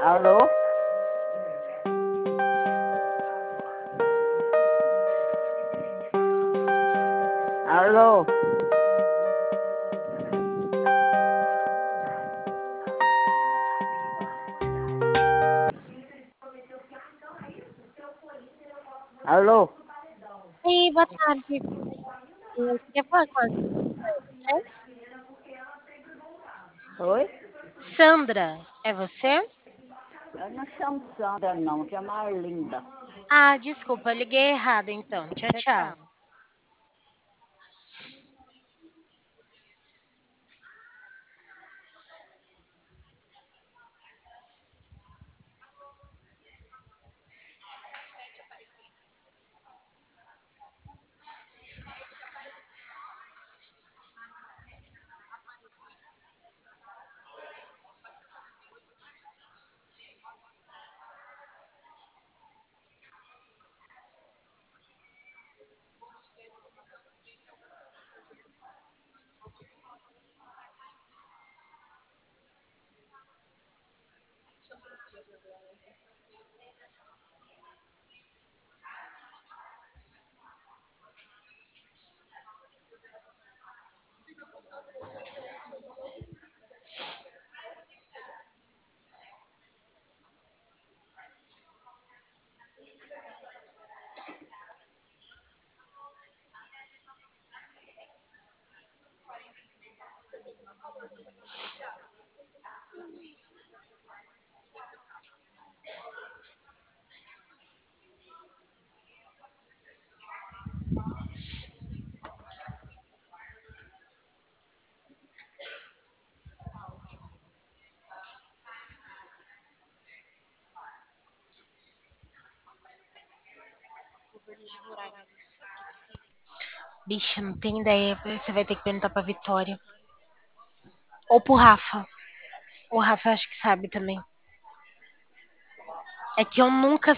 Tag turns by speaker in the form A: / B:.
A: Alô? Alô? Alô?
B: Oi, boa tarde. Eu queria falar com a Sandra.
A: Oi?
B: Sandra, é você?
A: Eu não chamo Sandra, não, chamo Arlinda.
B: Ah, desculpa, eu liguei errado então. Tchau, tchau. Bicha, não tem ideia. Você vai ter que perguntar pra Vitória. Ou pro Rafa. O Rafa eu acho que sabe também. É que eu nunca